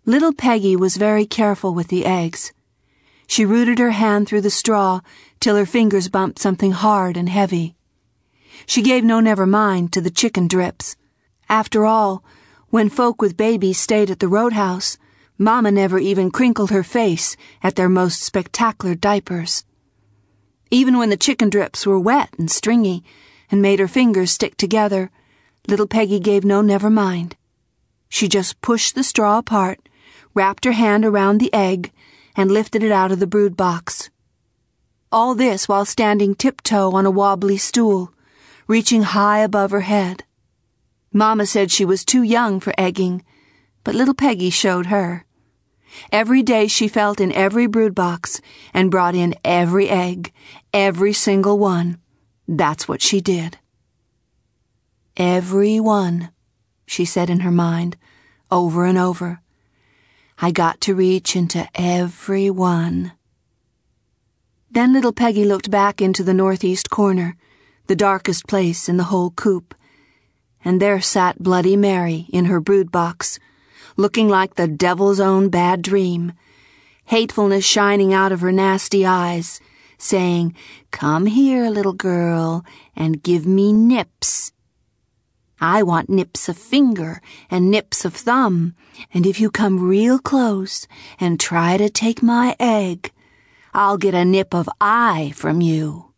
Little Peggy was very careful with the eggs. She rooted her hand through the straw till her fingers bumped something hard and heavy. She gave no never mind to the chicken drips. After all, when folk with babies stayed at the roadhouse, Mama never even crinkled her face at their most spectacular diapers. Even when the chicken drips were wet and stringy and made her fingers stick together, little Peggy gave no never mind. She just pushed the straw apart, wrapped her hand around the egg, and lifted it out of the brood box. All this while standing tiptoe on a wobbly stool, reaching high above her head. Mama said she was too young for egging, but little Peggy showed her. Every day she felt in every brood box and brought in every egg, every single one. That's what she did. Every one, she said in her mind, over and over. I got to reach into every one. Then little Peggy looked back into the northeast corner, the darkest place in the whole coop, and there sat Bloody Mary in her brood box, looking like the devil's own bad dream, hatefulness shining out of her nasty eyes, saying, "Come here, little girl, and give me nips. I want nips of finger and nips of thumb, and if you come real close and try to take my egg, I'll get a nip of eye from you."